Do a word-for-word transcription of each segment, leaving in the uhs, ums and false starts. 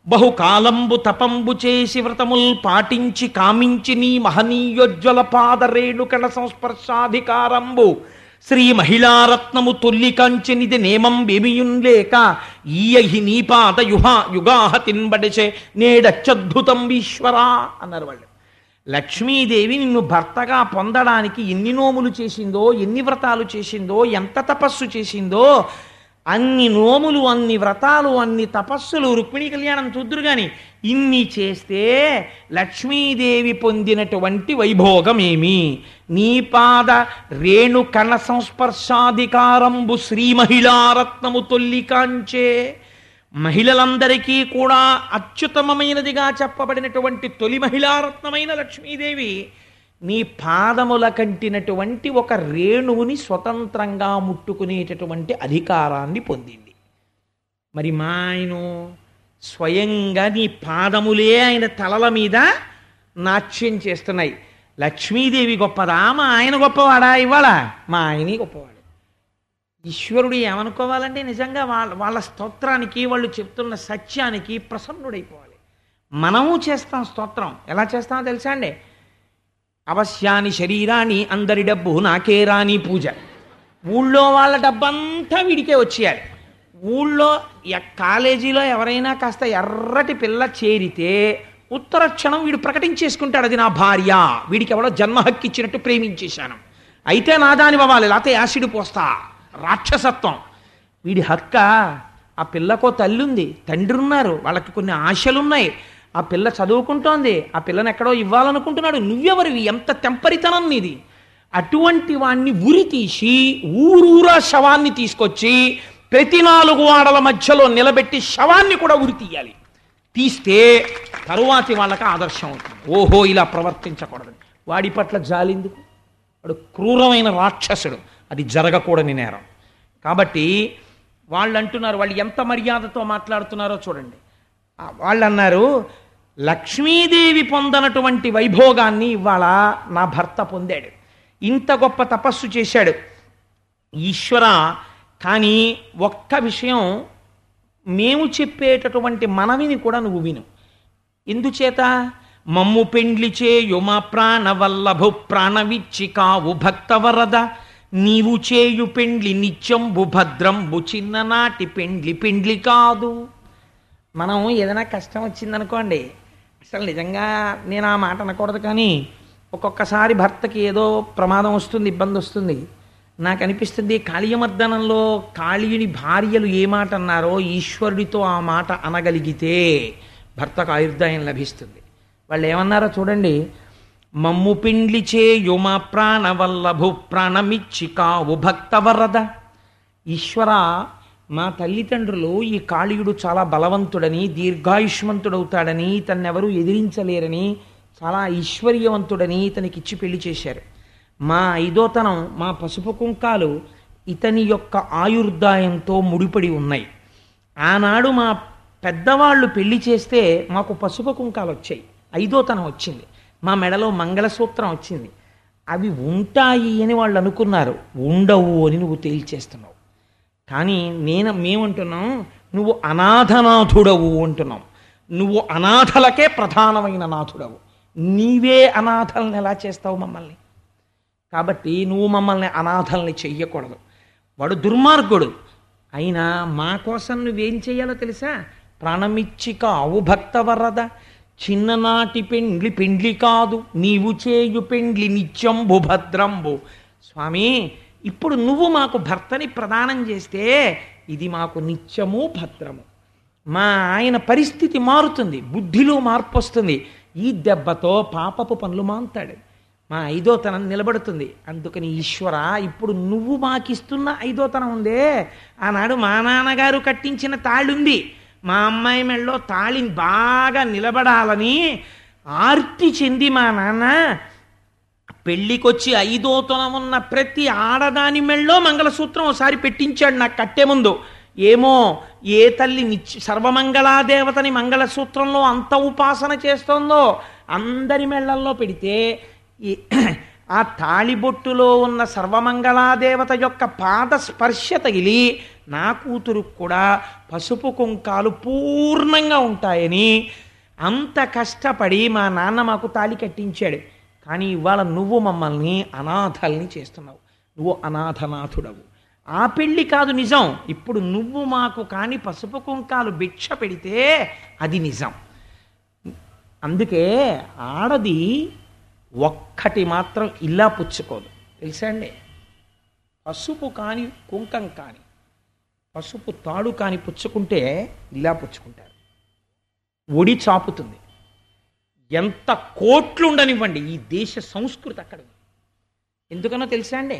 బహుకాలంబు తపంబు చేసి వ్రతముల్ పాటించి కామించి నీ మహనీయోజ్వల పాదరేణుకణ సంస్పర్శాధికారంబు శ్రీ మహిళారత్నము తొల్లి కంచెనిది నేమం బేమియున్ లేక ఈయహి నీ పాద యుహ యుగాహ తిన్బడిచే నేడత్యద్భుతం ఈశ్వరా అన్నారు వాళ్ళు. లక్ష్మీదేవి నిన్ను భర్తగా పొందడానికి ఎన్ని నోములు చేసిందో, ఎన్ని వ్రతాలు చేసిందో, ఎంత తపస్సు చేసిందో, అన్ని నోములు, అన్ని వ్రతాలు, అన్ని తపస్సులు, రుక్మిణీ కళ్యాణం చూద్దురు కానీ ఇన్ని చేస్తే లక్ష్మీదేవి పొందినటువంటి వైభోగమేమి? నీ పాద రేణు కణ సంస్పర్శాధికారంబు శ్రీ మహిళారత్నము తొల్లి కాంచే. మహిళలందరికీ కూడా అత్యుత్తమమైనదిగా చెప్పబడినటువంటి తొలి మహిళారత్నమైన లక్ష్మీదేవి నీ పాదముల కంటినటువంటి ఒక రేణువుని స్వతంత్రంగా ముట్టుకునేటటువంటి అధికారాన్ని పొందింది. మరి మా ఆయన స్వయంగా నీ పాదములే ఆయన తలల మీద నాట్యం చేస్తున్నాయి. లక్ష్మీదేవి గొప్పదా, మా ఆయన గొప్పవాడా? ఇవాళ మా ఆయనే గొప్పవాడు. ఈశ్వరుడు ఏమనుకోవాలంటే నిజంగా వాళ్ళ వాళ్ళ స్తోత్రానికి, వాళ్ళు చెప్తున్న సత్యానికి ప్రసన్నుడైపోవాలి. మనము చేస్తాం స్తోత్రం. ఎలా చేస్తామో తెలుసా అండి? అవశ్యాని శరీరాన్ని అందరి డబ్బు నాకే రాని పూజ. ఊళ్ళో వాళ్ళ డబ్బంతా వీడికే వచ్చేయాలి. ఊళ్ళో కాలేజీలో ఎవరైనా కాస్త ఎర్రటి పిల్ల చేరితే ఉత్తర క్షణం వీడు ప్రకటించేసుకుంటాడు, అది నా భార్య, వీడికి ఎవడో జన్మ హక్కు ఇచ్చినట్టు ప్రేమించేశాను, అయితే నా దాని అవ్వాలి, లేకపోతే యాసిడ్ పోస్తా. రాక్షసత్వం. వీడి హక్క. ఆ పిల్లకో తల్లి ఉంది, తండ్రి ఉన్నారు, వాళ్ళకి కొన్ని ఆశలున్నాయి, ఆ పిల్ల చదువుకుంటోంది, ఆ పిల్లని ఎక్కడో ఇవ్వాలనుకుంటున్నాడు. నువ్వెవరివి? ఎంత తెంపరితనం నీది? అటువంటి వాణ్ణి ఉరి తీసి ఊరూరా శవాన్ని తీసుకొచ్చి ప్రతి నాలుగు వాడల మధ్యలో నిలబెట్టి శవాన్ని కూడా ఉరి తీయాలి. తీస్తే తరువాతి వాళ్ళకి ఆదర్శం అవుతుంది. ఓహో, ఇలా ప్రవర్తించకూడదు. వాడి పట్ల జాలిందుకు? వాడు క్రూరమైన రాక్షసుడు, అది జరగకూడని నేరం. కాబట్టి వాళ్ళు అంటున్నారు, వాళ్ళు ఎంత మర్యాదతో మాట్లాడుతున్నారో చూడండి. వాళ్ళు అన్నారు, లక్ష్మీదేవి పొందనటువంటి వైభోగాన్ని ఇవాళ నా భర్త పొందాడు, ఇంత గొప్ప తపస్సు చేశాడు ఈశ్వర. కానీ ఒక్క విషయం, మేము చెప్పేటటువంటి మనవిని కూడా నువ్వు విను. ఎందుచేత? మమ్ము పెండ్లి చేయు మా ప్రాణవల్లభు ప్రాణవిచ్చి కావు భక్తవరద, నీవు చేయు పెండ్లి నిత్యంబు భద్రంబు చిన్ననాటి పెండ్లి పెండ్లి కాదు. మనం ఏదైనా కష్టం వచ్చిందనుకోండి, అసలు నిజంగా నేను ఆ మాట అనకూడదు, కానీ ఒక్కొక్కసారి భర్తకి ఏదో ప్రమాదం వస్తుంది, ఇబ్బంది వస్తుంది. నాకు అనిపిస్తుంది కాళీయమర్దనంలో కాళీయుని భార్యలు ఏ మాట అన్నారో ఈశ్వరుడితో ఆ మాట అనగలిగితే భర్తకు ఆయుర్దాయం లభిస్తుంది. వాళ్ళు ఏమన్నారో చూడండి. మమ్ము పిండ్లి చేయు మా ప్రాణవల్లభు ప్రాణమిచ్చి కావు భక్తవరద. ఈశ్వర, మా తల్లిదండ్రులు ఈ కాళీయుడు చాలా బలవంతుడని, దీర్ఘాయుష్మంతుడవుతాడని, తన్నెవరూ ఎదిరించలేరని, చాలా ఐశ్వర్యవంతుడని ఇతనికి ఇచ్చి పెళ్లి చేశారు. మా ఐదోతనం, మా పసుపు కుంకాలు ఇతని యొక్క ఆయుర్దాయంతో ముడిపడి ఉన్నాయి. ఆనాడు మా పెద్దవాళ్ళు పెళ్లి చేస్తే మాకు పసుపు కుంకాలు వచ్చాయి, ఐదోతనం వచ్చింది, మా మెడలో మంగళసూత్రం వచ్చింది. అవి ఉంటాయి అని వాళ్ళు అనుకున్నారు, ఉండవు అని నువ్వు తేల్చేస్తున్నావు. కానీ నేను మేమంటున్నాం, నువ్వు అనాథనాథుడవు అంటున్నాం. నువ్వు అనాథలకే ప్రధానమైన నాథుడవు. నీవే అనాథల్ని ఎలా చేస్తావు మమ్మల్ని? కాబట్టి నువ్వు మమ్మల్ని అనాథల్ని చెయ్యకూడదు. వాడు దుర్మార్గుడు అయినా మా కోసం నువ్వేం చెయ్యాలో తెలుసా? ప్రాణమిచ్చి కావు భక్తవరద, చిన్ననాటి పెండ్లి పెండ్లి కాదు, నీవు చేయు పెండ్లి నిత్యంబు భద్రంబు. స్వామి, ఇప్పుడు నువ్వు మాకు భర్తని ప్రదానం చేస్తే ఇది మాకు నిత్యము భద్రము. మా ఆయన పరిస్థితి మారుతుంది, బుద్ధిలో మార్పు వస్తుంది. ఈ దెబ్బతో పాపపు పనులు మాంతాడు, మా ఐదోతనం నిలబడుతుంది. అందుకని ఈశ్వర, ఇప్పుడు నువ్వు మాకిస్తున్న ఐదోతనం ఉందే, ఆనాడు మా నాన్నగారు కట్టించిన తాళి ఉంది, మా అమ్మాయి మెళ్ళలో తాళిని బాగా నిలబడాలని ఆర్తి చెంది మా నాన్న పెళ్ళికొచ్చి ఐదోతనం ఉన్న ప్రతి ఆడదాని మెళ్ళలో మంగళసూత్రం ఒకసారి పెట్టించాడు నాకు కట్టే ముందు. ఏమో ఏ తల్లి నిత్య సర్వమంగళాదేవతని మంగళసూత్రంలో అంత ఉపాసన చేస్తోందో అందరి మెళ్ళల్లో పెడితే ఆ తాళిబొట్టులో ఉన్న సర్వమంగళాదేవత యొక్క పాద స్పర్శ తగిలి నా కూతురుకు కూడా పసుపు కుంకాలు పూర్ణంగా ఉంటాయని అంత కష్టపడి మా నాన్న మాకు తాళి కట్టించాడు. కానీ ఇవాళ నువ్వు మమ్మల్ని అనాథల్ని చేస్తున్నావు. నువ్వు అనాథనాథుడవు. ఆ పెళ్ళి కాదు నిజం. ఇప్పుడు నువ్వు మాకు కానీ పసుపు కుంకాలు భిక్ష పెడితే అది నిజం. అందుకే ఆడది ఒక్కటి మాత్రం ఇలా పుచ్చుకోదు తెలుసా అండి. పసుపు కాని కుంకం కాని పసుపు తాడు కాని పుచ్చుకుంటే ఇలా పుచ్చుకుంటారు. ఒడి చాపుతుంది. ఎంత కోట్లు ఉండనివ్వండి, ఈ దేశ సంస్కృతి అక్కడ ఉంది. ఎందుకనో తెలుసా అండి,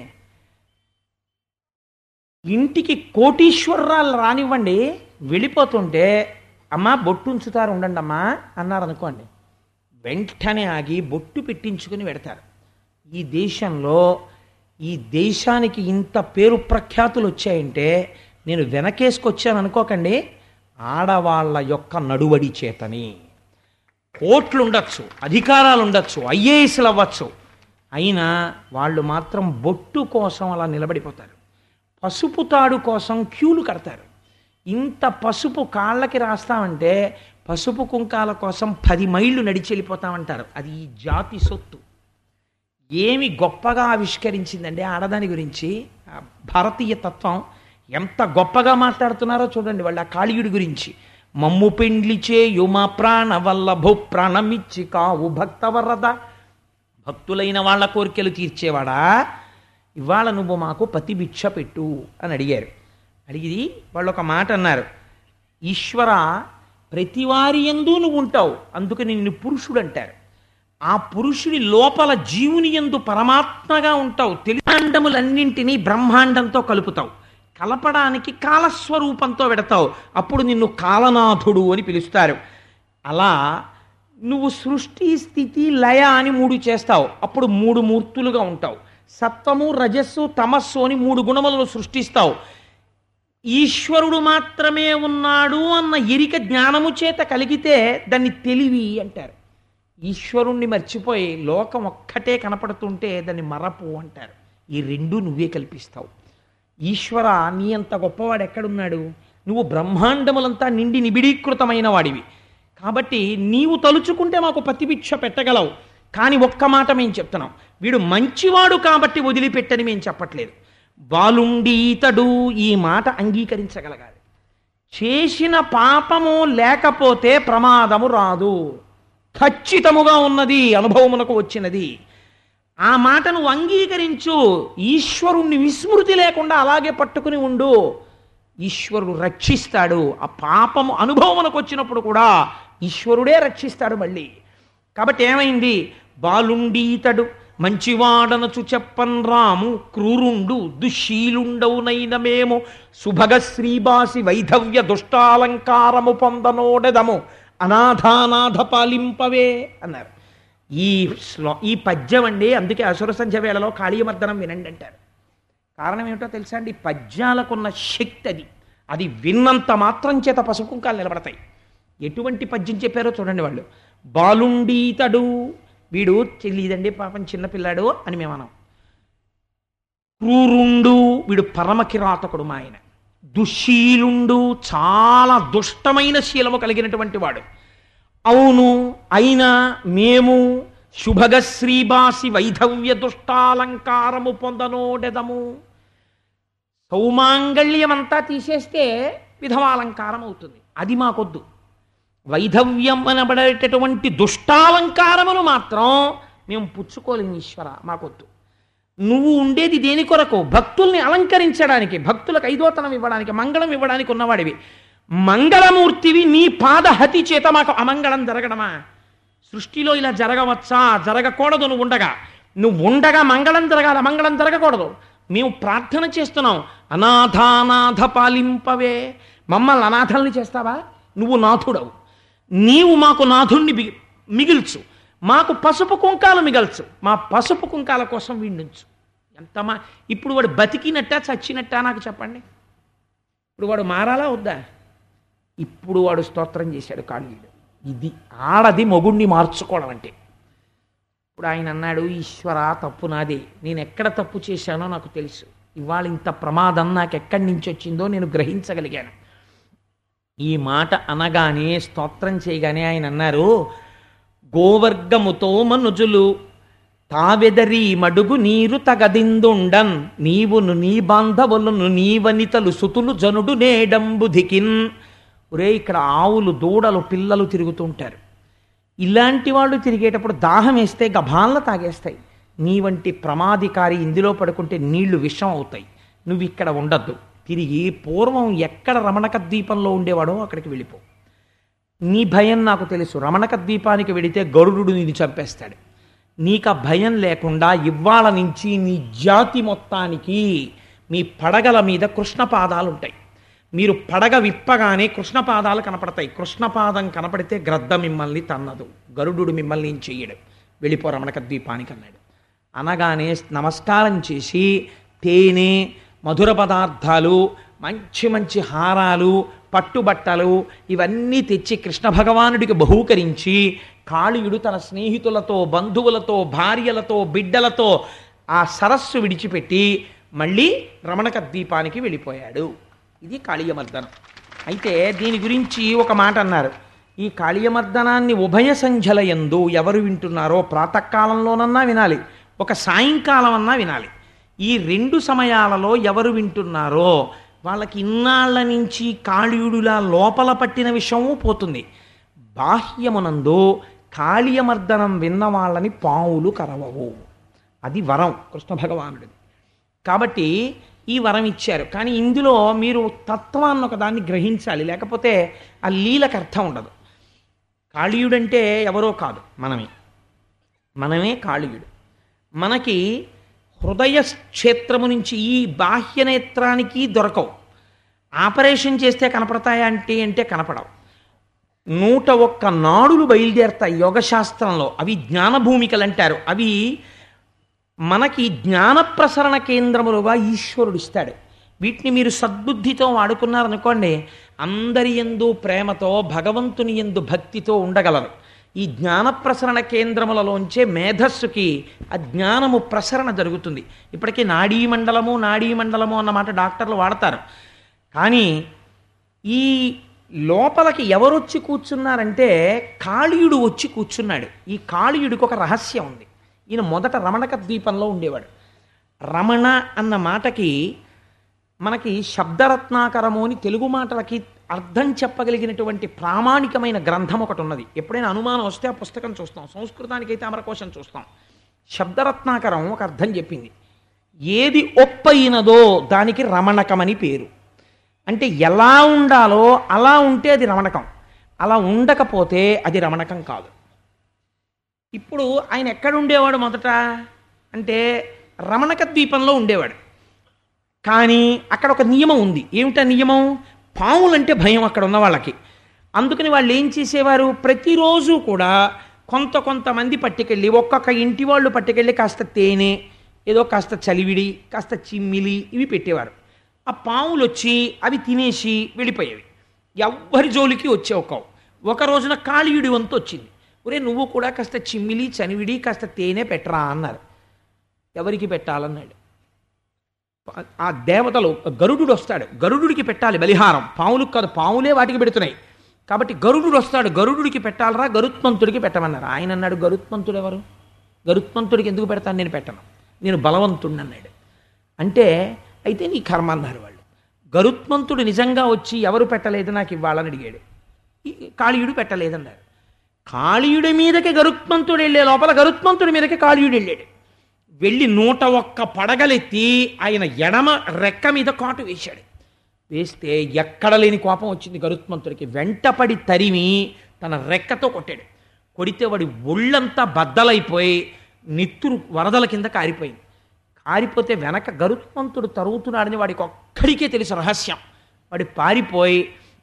ఇంటికి కోటీశ్వరరాలు రానివ్వండి, వెళ్ళిపోతుంటే అమ్మా బొట్టు ఉంచుతారు ఉండండి అమ్మా అన్నారు అనుకోండి, వెంటనే ఆగి బొట్టు పెట్టించుకుని పెడతారు. ఈ దేశంలో ఈ దేశానికి ఇంత పేరు ప్రఖ్యాతులు వచ్చాయంటే నేను వెనకేసుకొచ్చాను అనుకోకండి, ఆడవాళ్ళ యొక్క నడువడి చేతని. కోట్లు ఉండొచ్చు, అధికారాలు ఉండొచ్చు, ఐఏఎస్లు అవ్వచ్చు, అయినా వాళ్ళు మాత్రం బొట్టు కోసం అలా నిలబడిపోతారు. పసుపు తాడు కోసం క్యూలు కడతారు. ఇంత పసుపు కాళ్ళకి రాస్తామంటే పసుపు కుంకాల కోసం పది మైళ్ళు నడిచి వెళ్ళిపోతామంటారు. అది ఈ జాతి సొత్తు. ఏమి గొప్పగా ఆవిష్కరించిందండి ఆడదాని గురించి భారతీయ తత్వం. ఎంత గొప్పగా మాట్లాడుతున్నారో చూడండి వాళ్ళు ఆ కాళీయుడి గురించి. మమ్ము పెండ్లిచే యుమ ప్రాణ వల్లభు ప్రాణమిచ్చి కావు భక్తవరద. భక్తులైన వాళ్ళ కోరికలు తీర్చేవాడా, ఇవాళ నువ్వు మాకు పతి భిక్ష పెట్టు అని అడిగారు. అడిగి వాళ్ళు ఒక మాట అన్నారు, ఈశ్వర ప్రతివారి యందు నువ్వు ఉంటావు, అందుకని నిన్ను పురుషుడు అంటారు. ఆ పురుషుడి లోపల జీవుని యందు పరమాత్మగా ఉంటావు. తెలియాండములన్నింటినీ బ్రహ్మాండంతో కలుపుతావు. కలపడానికి కాలస్వరూపంతో పెడతావు. అప్పుడు నిన్ను కాలనాథుడు అని పిలుస్తారు. అలా నువ్వు సృష్టి స్థితి లయ అని మూడు చేస్తావు. అప్పుడు మూడు మూర్తులుగా ఉంటావు. సత్వము రజస్సు తమస్సు అని మూడు గుణములను సృష్టిస్తావు. ఈశ్వరుడు మాత్రమే ఉన్నాడు అన్న ఎరిక జ్ఞానము చేత కలిగితే దాన్ని తెలివి అంటారు. ఈశ్వరుణ్ణి మర్చిపోయి లోకం ఒక్కటే కనపడుతుంటే దాన్ని మరపు అంటారు. ఈ రెండు నువ్వే కల్పిస్తావు. ఈశ్వర నీ అంత గొప్పవాడు ఎక్కడున్నాడు? నువ్వు బ్రహ్మాండములంతా నిండి నిబిడీకృతమైన వాడివి. కాబట్టి నీవు తలుచుకుంటే మాకు పతిభిక్ష పెట్టగలవు. కానీ ఒక్క మాట మేము చెప్తున్నాం, వీడు మంచివాడు కాబట్టి వదిలిపెట్టని మేము చెప్పట్లేదు. బాలుండీతడు ఈ మాట అంగీకరించగలగాలి. చేసిన పాపము లేకపోతే ప్రమాదము రాదు, ఖచ్చితముగా ఉన్నది, అనుభవమునకు వచ్చినది. ఆ మాట నువ్వు అంగీకరించు. ఈశ్వరుణ్ణి విస్మృతి లేకుండా అలాగే పట్టుకుని ఉండు. ఈశ్వరుడు రక్షిస్తాడు. ఆ పాపము అనుభవమునకు వచ్చినప్పుడు కూడా ఈశ్వరుడే రక్షిస్తాడు మళ్ళీ. కాబట్టి ఏమైంది? బాలుండీతడు మంచివాడనచు చెప్పన్ రాము, క్రూరుండు దుశ్శీలుండవునైన మేము, సుభగ శ్రీబాసి వైధవ్య దుష్టాలంకారము పొందనోడెదము, అనాథానాథ పాలింపవే అన్నారు. ఈ శ్లో ఈ పద్యం అండి. అందుకే అసుర సంధ్య వేళలో కాళీయమర్దనం వినండి అంటారు. కారణం ఏమిటో తెలుసా అండి? పద్యాలకున్న శక్తి అది. అది విన్నంత మాత్రం చేత పసుకుంకాలు నిలబడతాయి. ఎటువంటి పద్యం చెప్పారో చూడండి వాళ్ళు. బాలుండీతడు, వీడు తెలియదండి పాపం చిన్నపిల్లాడు అని మేము అన్నాం. క్రూరుండు, వీడు పరమ కిరాతకుడు మా ఆయన. దుశ్శీలుండు, చాలా దుష్టమైన శీలము కలిగినటువంటి వాడు. అవును, అయినా మేము శుభగ శ్రీబాసి వైధవ్య దుష్టాలంకారము పొందనోడెదము. సౌమాంగళ్యమంతా తీసేస్తే విధవాలంకారం అవుతుంది, అది మాకొద్దు. వైధవ్యం అనబడేటటువంటి దుష్టాలంకారమును మాత్రం మేము పుచ్చుకోలేము ఈశ్వర, మాకొద్దు. నువ్వు ఉండేది దేని కొరకు? భక్తుల్ని అలంకరించడానికి, భక్తులకు ఐదోతనం ఇవ్వడానికి, మంగళం ఇవ్వడానికి ఉన్నవాడివి. మంగళమూర్తివి, నీ పాదహతి చేత మాకు అమంగళం జరగడమా? సృష్టిలో ఇలా జరగవచ్చా? జరగకూడదు. నువ్వు ఉండగా నువ్వు ఉండగా మంగళం జరగాలి, అమంగళం జరగకూడదు. మేము ప్రార్థన చేస్తున్నాం, అనాథానాథ పాలింపవే. మమ్మల్ని అనాథల్ని చేస్తావా? నువ్వు నాథుడవు. నీవు మాకు నాథుణ్ణి మిగిల్చు, మాకు పసుపు కుంకాలు మిగల్చు. మా పసుపు కుంకాల కోసం వీణ్ణించు. ఎంతమా ఇప్పుడు వాడు బతికినట్టా చచ్చినట్టా నాకు చెప్పండి. ఇప్పుడు వాడు మారాలా వద్దా? ఇప్పుడు వాడు స్తోత్రం చేశాడు కాళీయుడు. ఇది ఆడది మొగుణ్ణి మార్చుకోవడం అంటే. ఇప్పుడు ఆయన అన్నాడు, ఈశ్వర తప్పు నాదే, నేను ఎక్కడ తప్పు చేశానో నాకు తెలుసు, ఇవాళ ఇంత ప్రమాదం నాకు ఎక్కడి నుంచి వచ్చిందో నేను గ్రహించగలిగాను. ఈ మాట అనగానే స్తోత్రం చేయగానే ఆయన అన్నారు, గోవర్గముతో మనుజులు తావెదరి మడుగు నీరు తగదిందుండన్ నీవును నీ బాంధవులను నీ వనితలు సుతులు జనుడు నేడంబుధికిన్. ఒరే, ఇక్కడ ఆవులు దూడలు పిల్లలు తిరుగుతుంటారు. ఇలాంటి వాళ్ళు తిరిగేటప్పుడు దాహం వేస్తే గభాన్ల తాగేస్తాయి. నీ వంటి ప్రమాదికారి ఇందులో పడుకుంటే నీళ్లు విషం అవుతాయి. నువ్వు ఇక్కడ ఉండద్దు, తిరిగి పూర్వం ఎక్కడ రమణక ద్వీపంలో ఉండేవాడో అక్కడికి వెళ్ళిపో. నీ భయం నాకు తెలుసు, రమణక ద్వీపానికి వెడితే గరుడు నిన్ను చంపేస్తాడు. నీకు ఆ భయం లేకుండా ఇవాళ నుంచి నీ జాతి మొత్తానికి మీ పడగల మీద కృష్ణపాదాలు ఉంటాయి. మీరు పడగ విప్పగానే కృష్ణపాదాలు కనపడతాయి. కృష్ణపాదం కనపడితే గ్రద్ద మిమ్మల్ని తన్నదు, గరుడు మిమ్మల్ని ఏం చెయ్యడు. వెళ్ళిపో రమణక ద్వీపానికి అన్నాడు. అనగానే నమస్కారం చేసి తేనె, మధుర పదార్థాలు, మంచి మంచి హారాలు, పట్టుబట్టలు ఇవన్నీ తెచ్చి కృష్ణ భగవానుడికి బహూకరించి కాళీయుడు తన స్నేహితులతో, బంధువులతో, భార్యలతో, బిడ్డలతో ఆ సరస్సు విడిచిపెట్టి మళ్ళీ రమణక ద్వీపానికి వెళ్ళిపోయాడు. ఇది కాళీయమర్దనం. అయితే దీని గురించి ఒక మాట అన్నారు. ఈ కాళీయమర్దనాన్ని ఉభయ సంధ్యల యందు ఎవరు వింటున్నారో ప్రాతకాలంలోనన్నా వినాలి, ఒక సాయంకాలం అన్నా వినాలి. ఈ రెండు సమయాలలో ఎవరు వింటున్నారో వాళ్ళకి ఇన్నాళ్ల నుంచి కాళీయుడులా లోపల పట్టిన విషయము పోతుంది. బాహ్యమునందు కాళీయమర్దనం విన్న వాళ్ళని పావులు కరవవు. అది వరం కృష్ణ భగవానుడిది. కాబట్టి ఈ వరం ఇచ్చారు. కానీ ఇందులో మీరు తత్వాన్ని ఒకదాన్ని గ్రహించాలి, లేకపోతే ఆ లీలకు అర్థం ఉండదు. కాళీయుడంటే ఎవరో కాదు, మనమే మనమే కాళీయుడు. మనకి హృదయ క్షేత్రము నుంచి ఈ బాహ్యనేత్రానికి దొరకవు. ఆపరేషన్ చేస్తే కనపడతాయా అంటే అంటే కనపడవు. నూట ఒక్క నాడులు బయలుదేరుతాయి యోగశాస్త్రంలో, అవి జ్ఞానభూమికలు అంటారు. అవి మనకి జ్ఞాన ప్రసరణ కేంద్రములుగా ఈశ్వరుడు ఇస్తాడు. వీటిని మీరు సద్బుద్ధితో వాడుకున్నారనుకోండి, అందరి యందు ప్రేమతో, భగవంతుని యందు భక్తితో ఉండగలరు. ఈ జ్ఞాన ప్రసరణ కేంద్రములలోంచే మేధస్సుకి ఆ జ్ఞానము ప్రసరణ జరుగుతుంది. ఇప్పటికీ నాడీ మండలము నాడీ మండలము అన్నమాట డాక్టర్లు వాడతారు. కానీ ఈ లోపలికి ఎవరొచ్చి కూర్చున్నారంటే కాళీయుడు వచ్చి కూర్చున్నాడు. ఈ కాళీయుడికి ఒక రహస్యం ఉంది. ఈయన మొదట రమణక ద్వీపంలో ఉండేవాడు. రమణ అన్న మాటకి మనకి శబ్దరత్నాకరము అని తెలుగు మాటలకి అర్థం చెప్పగలిగినటువంటి ప్రామాణికమైన గ్రంథం ఒకటి ఉన్నది. ఎప్పుడైనా అనుమానం వస్తే ఆ పుస్తకం చూస్తాం. సంస్కృతానికైతే అమరకోశం చూస్తాం. శబ్దరత్నాకరం ఒక అర్థం చెప్పింది. ఏది ఒప్పయినదో దానికి రమణకమని పేరు. అంటే ఎలా ఉండాలో అలా ఉంటే అది రమణకం, అలా ఉండకపోతే అది రమణకం కాదు. ఇప్పుడు ఆయన ఎక్కడ ఉండేవాడు మొదట అంటే రమణక ద్వీపంలో ఉండేవాడు. కానీ అక్కడ ఒక నియమం ఉంది. ఏమిటా నియమం? పాములంటే భయం అక్కడ ఉన్న వాళ్ళకి. అందుకని వాళ్ళు ఏం చేసేవారు, ప్రతిరోజు కూడా కొంత కొంతమంది పట్టుకెళ్ళి, ఒక్కొక్క ఇంటి వాళ్ళు పట్టుకెళ్ళి కాస్త తేనె, ఏదో కాస్త చలివిడి, కాస్త చిమ్మిలి ఇవి పెట్టేవారు. ఆ పాములు వచ్చి అవి తినేసి వెళ్ళిపోయేవి. ఎవ్వరి జోలికి వచ్చేవి కావు. ఒక రోజున కాళీయుడి వంతు వచ్చింది. ఒరే, నువ్వు కూడా కాస్త చిమ్మిలి, చనివిడి, కాస్త తేనె పెట్టరా అన్నారు. ఎవరికి పెట్టాలన్నాడు. ఆ దేవతలు, గరుడు వస్తాడు, గరుడుడికి పెట్టాలి బలిహారం. పాములకు కాదు, పాములే వాటికి పెడుతున్నాయి. కాబట్టి గరుడు వస్తాడు, గరుడుడికి పెట్టాలరా, గరుత్మంతుడికి పెట్టమన్నారు. ఆయన అన్నాడు, గరుత్మంతుడు ఎవరు? గరుత్మంతుడికి ఎందుకు పెడతాను, నేను పెట్టను, నేను బలవంతుడిని అన్నాడు. అంటే అయితే నీ కర్మ అన్నారు వాళ్ళు. గరుత్మంతుడు నిజంగా వచ్చి ఎవరు పెట్టలేదు నాకు ఇవ్వాలని అడిగాడు. కాళీయుడు పెట్టలేదన్నారు. కాళీయుడి మీదకి గరుత్మంతుడు వెళ్ళే లోపల గరుత్మంతుడి మీదకి కాళీయుడు వెళ్ళాడు. వెళ్ళి నూట ఒక్క పడగలెత్తి ఆయన ఎడమ రెక్క మీద కాటు వేశాడు. వేస్తే ఎక్కడ లేని కోపం వచ్చింది గరుత్మంతుడికి. వెంటపడి తరిమి తన రెక్కతో కొట్టాడు. కొడితే వాడి ఒళ్ళంతా బద్దలైపోయి నిత్తురు వరదల కింద కారిపోయింది. కారిపోతే వెనక గరుత్మంతుడు తరుగుతున్నాడని వాడికి ఒక్కడికే తెలుసు రహస్యం. వాడి పారిపోయి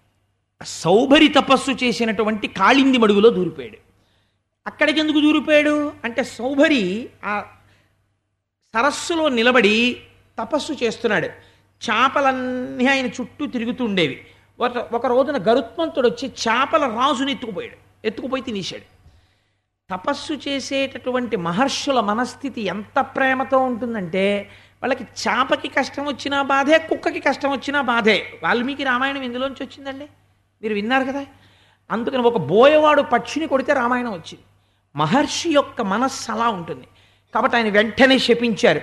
సౌభరి తపస్సు చేసినటువంటి కాళింది మడుగులో దూరిపోయాడు. అక్కడికి ఎందుకు దూరిపోయాడు అంటే, సౌభరి ఆ సరస్సులో నిలబడి తపస్సు చేస్తున్నాడు. చేపలన్నీ ఆయన చుట్టూ తిరుగుతూ ఉండేవి. ఒక ఒక రోజున గరుత్మంతుడు వచ్చి చేపల రాజుని ఎత్తుకుపోయాడు. ఎత్తుకుపోయి తినేశాడు. తపస్సు చేసేటటువంటి మహర్షుల మనస్థితి ఎంత ప్రేమతో ఉంటుందంటే, వాళ్ళకి చాపకి కష్టం వచ్చినా బాధే, కుక్కకి కష్టం వచ్చినా బాధే. వాల్మీకి రామాయణం ఎందులోంచి వచ్చిందండి? మీరు విన్నారు కదా. అందుకని ఒక బోయవాడు పక్షిని కొడితే రామాయణం వచ్చింది. మహర్షి యొక్క మనస్సు అలా ఉంటుంది. కాబట్టి ఆయన వెంటనే శపించారు.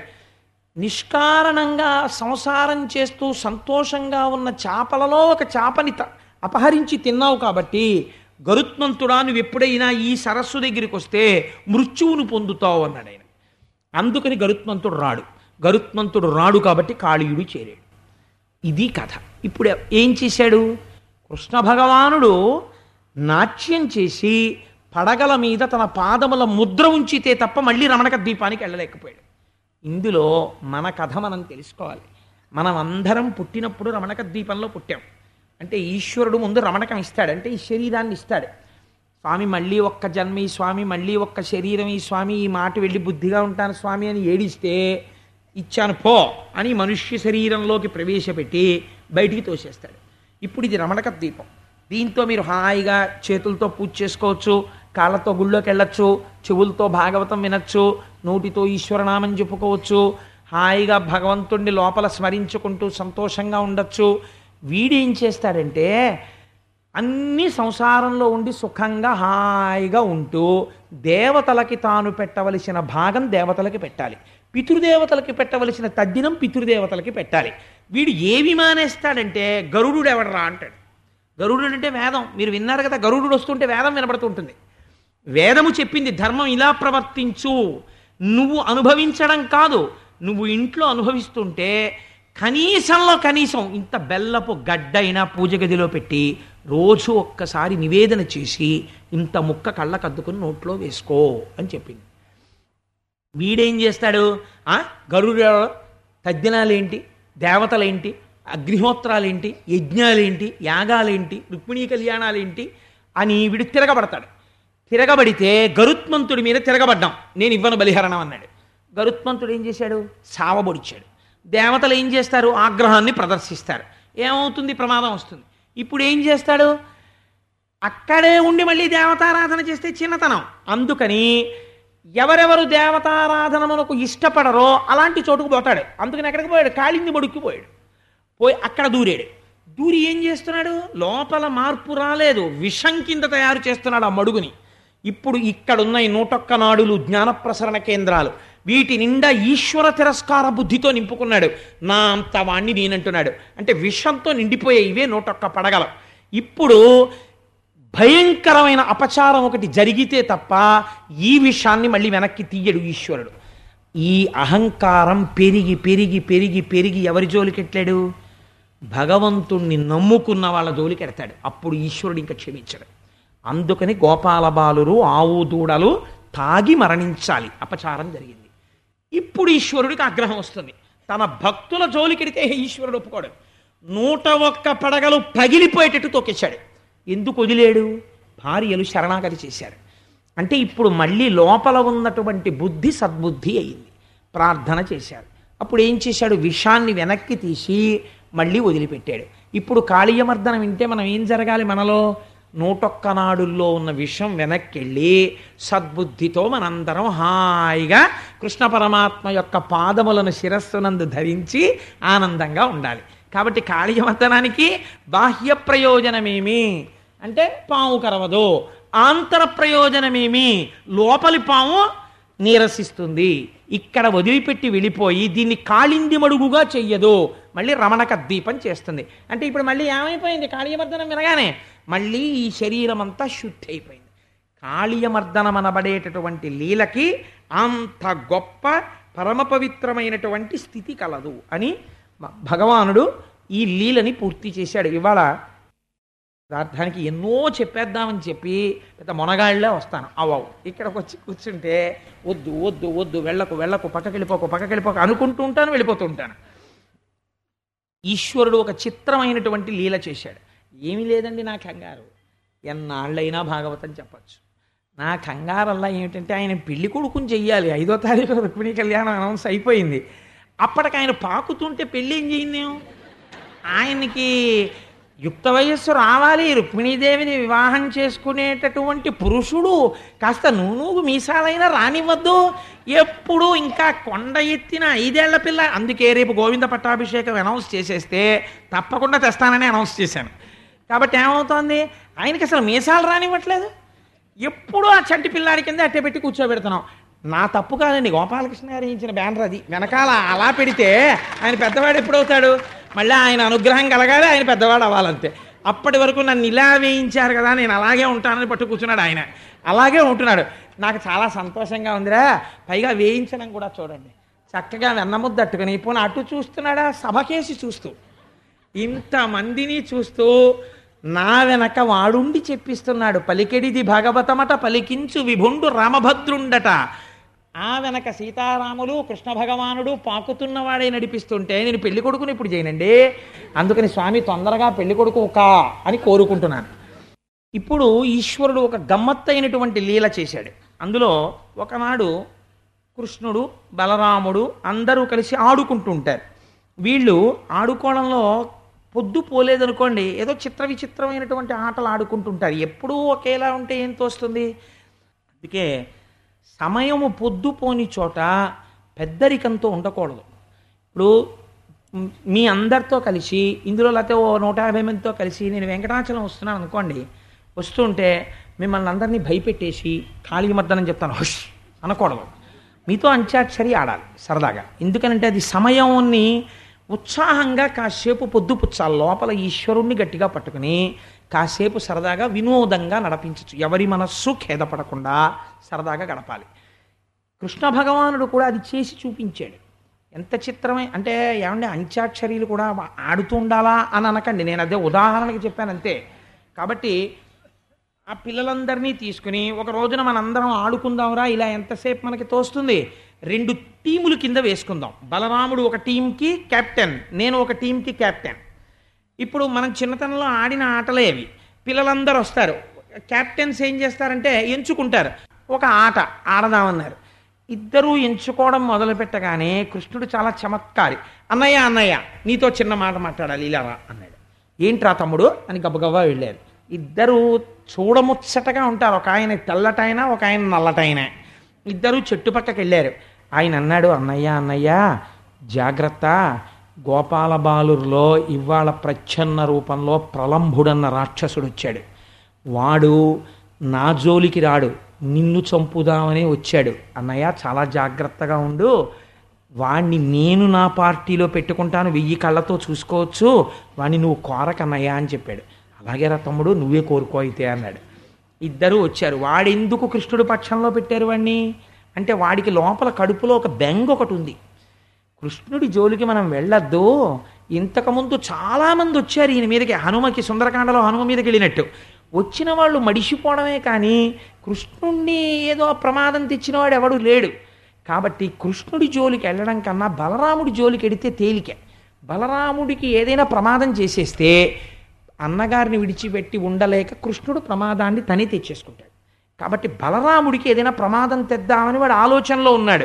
నిష్కారణంగా సంసారం చేస్తూ సంతోషంగా ఉన్న చేపలలో ఒక చేపని అపహరించి తిన్నావు కాబట్టి గరుత్మంతుడా నువ్వు ఎప్పుడైనా ఈ సరస్సు దగ్గరికి వస్తే మృత్యువును పొందుతావు అన్నాడు ఆయన. అందుకని గరుత్మంతుడు రాడు. గరుత్మంతుడు రాడు కాబట్టి కాళీయుడు చేరాడు. ఇది కథ. ఇప్పుడు ఏం చేశాడు? కృష్ణ భగవానుడు నాట్యం చేసి పడగల మీద తన పాదముల ముద్ర ఉంచితే తప్ప మళ్ళీ రమణక ద్వీపానికి వెళ్ళలేకపోయాడు. ఇందులో మన కథ మనం తెలుసుకోవాలి. మనం అందరం పుట్టినప్పుడు రమణక ద్వీపంలో పుట్టాం. అంటే ఈశ్వరుడు ముందు రమణకం ఇస్తాడు, అంటే ఈ శరీరాన్ని ఇస్తాడు. స్వామి మళ్ళీ ఒక్క జన్మ ఈ స్వామి, మళ్ళీ ఒక్క శరీరం ఈ స్వామి, ఈ మాట వెళ్ళి బుద్ధిగా ఉంటాను స్వామి అని ఏడిస్తే ఇచ్చాను పో అని మనుష్య శరీరంలోకి ప్రవేశపెట్టి బయటికి తోసేస్తాడు. ఇప్పుడు ఇది రమణక ద్వీపం. దీంతో మీరు హాయిగా చేతులతో పూజ చేసుకోవచ్చు, కాళ్ళతో గుళ్ళోకి వెళ్ళచ్చు, చెవులతో భాగవతం వినొచ్చు, నోటితో ఈశ్వరనామం చెప్పుకోవచ్చు, హాయిగా భగవంతుణ్ణి లోపల స్మరించుకుంటూ సంతోషంగా ఉండొచ్చు. వీడేం చేస్తాడంటే అన్ని సంసారంలో ఉండి సుఖంగా హాయిగా ఉంటూ దేవతలకి తాను పెట్టవలసిన భాగం దేవతలకి పెట్టాలి, పితృదేవతలకి పెట్టవలసిన తద్దినం పితృదేవతలకి పెట్టాలి. వీడు ఏవి మానేస్తాడంటే గరుడు ఎవడరా అంటాడు. గరుడు అంటే వేదం. మీరు విన్నారు కదా, గరుడు వస్తుంటే వేదం వినబడుతుంటుంది. వేదము చెప్పింది ధర్మం ఇలా ప్రవర్తించు, నువ్వు అనుభవించడం కాదు, నువ్వు ఇంట్లో అనుభవిస్తుంటే కనీసంలో కనీసం ఇంత బెల్లపు గడ్డైనా పూజ గదిలో పెట్టి రోజు ఒక్కసారి నివేదన చేసి ఇంత ముక్క కళ్ళకద్దుకుని నోట్లో వేసుకో అని చెప్పింది. వీడేం చేస్తాడు? ఆ గరుడు తద్దినాలేంటి, దేవతలేంటి, అగ్నిహోత్రాలేంటి, యజ్ఞాలేంటి, యాగాలేంటి, రుక్మిణీ కళ్యాణాలేంటి అని వీడు తిరగబడతాడు. తిరగబడితే గరుత్మంతుడి మీద తిరగబడ్డాం, నేను ఇవ్వను బలిహరణం అన్నాడు. గరుత్మంతుడు ఏం చేశాడు? సావబొడిచాడు. దేవతలు ఏం చేస్తారు? ఆగ్రహాన్ని ప్రదర్శిస్తారు. ఏమవుతుంది? ప్రమాదం వస్తుంది. ఇప్పుడు ఏం చేస్తాడు? అక్కడే ఉండి మళ్ళీ దేవతారాధన చేస్తే చిన్నతనం. అందుకని ఎవరెవరు దేవతారాధనమునకు ఇష్టపడరో అలాంటి చోటుకు పోతాడు. అందుకని ఎక్కడికి పోయాడు? కాళింది మడుక్కి పోయాడు. పోయి అక్కడ దూరాడు. దూరి ఏం చేస్తున్నాడు? లోపల మార్పు రాలేదు, విషం కింద తయారు చేస్తున్నాడు ఆ మడుగుని. ఇప్పుడు ఇక్కడున్న ఈ నూటొక్క నాడులు జ్ఞాన ప్రసరణ కేంద్రాలు, వీటి నిండా ఈశ్వర తిరస్కార బుద్ధితో నింపుకున్నాడు. నా అంత వాణ్ణి నేనంటున్నాడు. అంటే విషంతో నిండిపోయే ఇవే నూటొక్క పడగలు. ఇప్పుడు భయంకరమైన అపచారం ఒకటి జరిగితే తప్ప ఈ విషయాన్ని మళ్ళీ వెనక్కి తీయడు ఈశ్వరుడు. ఈ అహంకారం పెరిగి పెరిగి పెరిగి పెరిగి ఎవరి జోలికెట్టాడు? భగవంతుణ్ణి నమ్ముకున్న వాళ్ళ జోలికెడతాడు. అప్పుడు ఈశ్వరుడు ఇంకా క్షమించడు. అందుకని గోపాల బాలురు ఆవు దూడలు తాగి మరణించాలి, అపచారం జరిగింది. ఇప్పుడు ఈశ్వరుడికి ఆగ్రహం వస్తుంది. తన భక్తుల జోలికెడితే ఈశ్వరుడు ఒప్పుకోడు. నూట ఒక్క పడగలు పగిలిపోయేటట్టు తొక్కేశాడు. ఎందుకు వదిలేడు? భార్యలు శరణాగతి చేశారు. అంటే ఇప్పుడు మళ్ళీ లోపల ఉన్నటువంటి బుద్ధి సద్బుద్ధి అయింది. ప్రార్థన చేశారు. అప్పుడు ఏం చేశాడు? విషాన్ని వెనక్కి తీసి మళ్ళీ వదిలిపెట్టాడు. ఇప్పుడు కాళీయమర్దనం వింటే మనం ఏం జరగాలి? మనలో నూటొక్క నాడుల్లో ఉన్న విషం వెనక్కి వెళ్ళి సద్బుద్ధితో మనందరం హాయిగా కృష్ణ పరమాత్మ యొక్క పాదములను శిరస్సునందు ధరించి ఆనందంగా ఉండాలి. కాబట్టి కాళీయమర్దనానికి బాహ్య ప్రయోజనమేమి అంటే పాము కరవదు, ఆంతర ప్రయోజనమేమి లోపలి పాము నీరసిస్తుంది. ఇక్కడ వదిలిపెట్టి వెళ్ళిపోయి దీన్ని కాళింది మడుగుగా చెయ్యదు, మళ్ళీ రమణక ద్వీపం చేస్తుంది. అంటే ఇప్పుడు మళ్ళీ ఏమైపోయింది? కాళీయమర్దనం వినగానే మళ్ళీ ఈ శరీరం అంతా శుద్ధి అయిపోయింది. కాళీయమర్దనం అనబడేటటువంటి లీలకి అంత గొప్ప పరమ పవిత్రమైనటువంటి స్థితి కలదు అని భగవానుడు ఈ లీలని పూర్తి చేశాడు. ఇవాళ ప్రార్థనకి ఎన్నో చెప్పేద్దామని చెప్పి పెద్ద మొనగాళ్ళే వస్తాను. అవ్వవు ఇక్కడికి వచ్చి కూర్చుంటే వద్దు వద్దు వద్దు వెళ్ళకు వెళ్ళకు పక్కకి వెళ్ళిపోకు పక్కకి వెళ్ళిపోక అనుకుంటూ ఉంటాను, వెళ్ళిపోతూ ఉంటాను. ఈశ్వరుడు ఒక చిత్రమైనటువంటి లీల చేశాడు. ఏమీ లేదండి నా కంగారు, ఎన్నాళ్ళైనా భాగవతం చెప్పచ్చు. నా కంగారల్లా ఏమిటంటే ఆయన పెళ్లి కొడుకుని చెయ్యాలి. ఐదో తారీఖు రుక్మిణీ కళ్యాణం అనౌన్స్ అయిపోయింది. అప్పటికి ఆయన పాకుతుంటే పెళ్ళి ఏం చేయిందేం? ఆయనకి యుక్త వయస్సు రావాలి, రుక్మిణీదేవిని వివాహం చేసుకునేటటువంటి పురుషుడు కాస్త నూనూగు మీసాలైనా రానివ్వద్దు. ఎప్పుడు ఇంకా కొండ ఎత్తిన ఐదేళ్ల పిల్ల. అందుకే రేపు గోవింద పట్టాభిషేకం అనౌన్స్ చేసేస్తే తప్పకుండా తెస్తానని అనౌన్స్ చేశాను. కాబట్టి ఏమవుతోంది, ఆయనకి అసలు మీసాలు రానివ్వట్లేదు. ఎప్పుడూ ఆ చంటి పిల్లాడి కింద అట్టే పెట్టి కూర్చోబెడుతున్నాం. నా తప్పు కాదండి, గోపాలకృష్ణ గారు ఇచ్చిన బ్యానర్ అది. వెనకాల అలా పెడితే ఆయన పెద్దవాడు ఎప్పుడవుతాడు? మళ్ళీ ఆయన అనుగ్రహం కలగాలి, ఆయన పెద్దవాడు అవ్వాలంతే. అప్పటి వరకు నన్ను ఇలా వేయించారు కదా, నేను అలాగే ఉంటానని పట్టు కూర్చున్నాడు ఆయన. అలాగే ఉంటున్నాడు. నాకు చాలా సంతోషంగా ఉందిరా. పైగా వేయించడం కూడా చూడండి, చక్కగా వెన్నముద్దట్టుకుని పోనీ అటు చూస్తున్నాడా, సభకేసి చూస్తూ, ఇంతమందిని చూస్తూ నా వెనక వాడుండి చెప్పిస్తున్నాడు. పలికెడిది భాగవతమట పలికించు విభుండు రామభద్రుండట. ఆ వెనక సీతారాములు కృష్ణ భగవానుడు పాకుతున్నవాడే నడిపిస్తుంటే నేను పెళ్లి కొడుకుని ఇప్పుడు చేయనండి. అందుకని స్వామి తొందరగా పెళ్లి కొడుకు కా అని కోరుకుంటున్నాను. ఇప్పుడు ఈశ్వరుడు ఒక గమ్మత్తైనటువంటి లీల చేశాడు. అందులో ఒకనాడు కృష్ణుడు బలరాముడు అందరూ కలిసి ఆడుకుంటుంటారు. వీళ్ళు ఆడుకోవడంలో పొద్దు పోలేదనుకోండి, ఏదో చిత్ర విచిత్రమైనటువంటి ఆటలు ఆడుకుంటుంటారు. ఎప్పుడూ ఒకేలా ఉంటే ఏం తోస్తుంది? అందుకే సమయము పొద్దు పోని చోట పెద్దరికంతో ఉండకూడదు. ఇప్పుడు మీ అందరితో కలిసి ఇందులో లేకపోతే ఓ నూట యాభై మందితో కలిసి నేను వెంకటాచలం వస్తున్నాను అనుకోండి, వస్తుంటే మిమ్మల్ని అందరినీ భయపెట్టేసి ఖాళీ మర్దనం చెప్తాను హుష్ అనకూడదు. మీతో అంత్యాక్షరి ఆడాలి సరదాగా. ఎందుకనంటే అది సమయాన్ని ఉత్సాహంగా కాసేపు పొద్దుపుచ్చాలి. లోపల ఈశ్వరుణ్ణి గట్టిగా పట్టుకుని కాసేపు సరదాగా వినోదంగా నడిపించచ్చు. ఎవరి మనస్సు ఖేదపడకుండా సరదాగా గడపాలి. కృష్ణ భగవానుడు కూడా అది చేసి చూపించాడు. ఎంత చిత్రమే అంటే, ఏమంటే అంత్యాక్షరీలు కూడా ఆడుతూ ఉండాలా అని అనకండి, నేను అదే ఉదాహరణకి చెప్పాను అంతే. కాబట్టి ఆ పిల్లలందరినీ తీసుకుని ఒక రోజున మనందరం ఆడుకుందాంరా, ఇలా ఎంతసేపు మనకి తోస్తుంది, రెండు టీములు కింద వేసుకుందాం. బలరాముడు ఒక టీంకి కెప్టెన్, నేను ఒక టీంకి కెప్టెన్. ఇప్పుడు మనం చిన్నతనంలో ఆడిన ఆటలే అవి. పిల్లలందరూ వస్తారు, కెప్టెన్స్ ఏం చేస్తారంటే ఎంచుకుంటారు, ఒక ఆట ఆడదామన్నారు. ఇద్దరూ ఎంచుకోవడం మొదలు పెట్టగానే కృష్ణుడు చాలా చమత్కారి. అన్నయ్య అన్నయ్య నీతో చిన్న మాట మాట్లాడాలి, ఇలా రా అన్నాడు. ఏంట్రా తమ్ముడు అని గబగబా వెళ్ళారు. ఇద్దరు చూడముచ్చటగా ఉంటారు, ఒక ఆయన తెల్లటైనా ఒక ఆయన నల్లటైనా. ఇద్దరు చెట్టు పక్కకి వెళ్ళారు. ఆయన అన్నాడు, అన్నయ్య అన్నయ్య జాగ్రత్త, గోపాల బాలురులో ఇవాళ ప్రచ్ఛన్న రూపంలో ప్రలంభుడన్న రాక్షసుడు వచ్చాడు. వాడు నా జోలికి రాడు, నిన్ను చంపుదామని వచ్చాడు. అన్నయ్య చాలా జాగ్రత్తగా ఉండు, వాణ్ణి నేను నా పార్టీలో పెట్టుకుంటాను, వెయ్యి కళ్ళతో చూసుకోవచ్చు, వాణ్ణి నువ్వు కోరకన్నయ్య అని చెప్పాడు. అలాగే రా తమ్ముడు, నువ్వే కోరుకో అయితే అన్నాడు. ఇద్దరూ వచ్చారు. వాడెందుకు కృష్ణుడి పక్షంలో పెట్టారు వాడిని అంటే, వాడికి లోపల కడుపులో ఒక బెంగ ఒకటి ఉంది. కృష్ణుడి జోలికి మనం వెళ్ళొద్దు. ఇంతకుముందు చాలామంది వచ్చారు ఈయన మీదకి, హనుమకి సుందరకాండలో హనుమ మీదకి వెళ్ళినట్టు. వచ్చిన వాళ్ళు మడిసిపోవడమే కానీ కృష్ణుణ్ణి ఏదో ప్రమాదం తెచ్చినవాడు ఎవడు లేడు. కాబట్టి కృష్ణుడి జోలికి వెళ్ళడం కన్నా బలరాముడి జోలికి వెడితే తేలికే. బలరాముడికి ఏదైనా ప్రమాదం చేసేస్తే అన్నగారిని విడిచిపెట్టి ఉండలేక కృష్ణుడు ప్రమాదాన్ని తనే తెచ్చేసుకుంటాడు. కాబట్టి బలరాముడికి ఏదైనా ప్రమాదం తెద్దామని వాడు ఆలోచనలో ఉన్నాడు.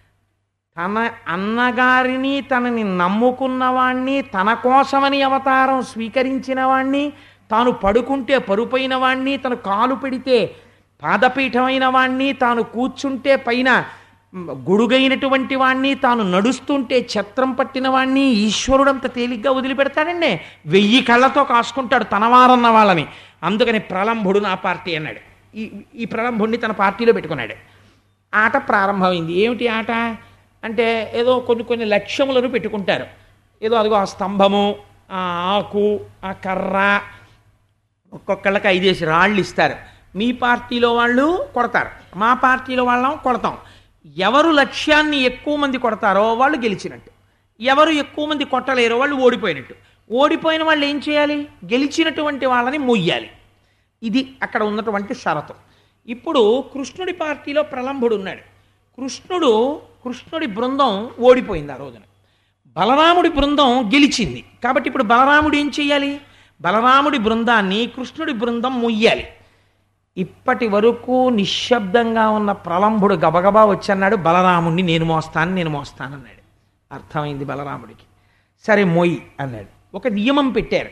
తన అన్నగారిని తనని నమ్ముకున్నవాణ్ణి, తన కోసమని అవతారం స్వీకరించిన వాణ్ణి, తాను పడుకుంటే పరుపైన వాణ్ణి, తను కాలు పెడితే పాదపీఠమైన వాణ్ణి, తాను కూర్చుంటే పైన గొడుగైనటువంటి వాణ్ణి, తాను నడుస్తుంటే ఛత్రం పట్టిన వాణ్ణి ఈశ్వరుడంత తేలిగ్గా వదిలిపెడతాడండి. వెయ్యి కళ్ళతో కాసుకుంటాడు తనవారన్న వాళ్ళని. అందుకని ప్రలంభుడు నా పార్టీ అన్నాడు. ఈ ఈ ప్రలంభుడిని తన పార్టీలో పెట్టుకున్నాడు. ఆట ప్రారంభమైంది. ఏమిటి ఆట అంటే, ఏదో కొన్ని కొన్ని లక్ష్యములను పెట్టుకుంటారు. ఏదో అదిగో ఆ స్తంభము, ఆ ఆకు, ఆ కర్ర, ఒక్కొక్కళ్ళకి ఐదేసి రాళ్ళు ఇస్తారు. మీ పార్టీలో వాళ్ళు కొడతారు, మా పార్టీలో వాళ్ళం కొడతాం. ఎవరు లక్ష్యాన్ని ఎక్కువ మంది కొడతారో వాళ్ళు గెలిచినట్టు, ఎవరు ఎక్కువ మంది కొట్టలేరో వాళ్ళు ఓడిపోయినట్టు. ఓడిపోయిన వాళ్ళు ఏం చేయాలి? గెలిచినటువంటి వాళ్ళని మొయ్యాలి. ఇది అక్కడ ఉన్నటువంటి షరతు. ఇప్పుడు కృష్ణుడి పార్టీలో ప్రలంభుడు ఉన్నాడు. కృష్ణుడు కృష్ణుడి బృందం ఓడిపోయింది ఆ రోజున. బలరాముడి బృందం గెలిచింది. కాబట్టి ఇప్పుడు బలరాముడు ఏం చేయాలి? బలరాముడి బృందాన్ని కృష్ణుడి బృందం మొయ్యాలి. ఇప్పటి వరకు నిశ్శబ్దంగా ఉన్న ప్రలంభుడు గబగబా వచ్చన్నాడు, బలరాముడిని నేను మోస్తాను నేను మోస్తాను అన్నాడు. అర్థమైంది బలరాముడికి. సరే మొయ్యి అన్నాడు. ఒక నియమం పెట్టారు.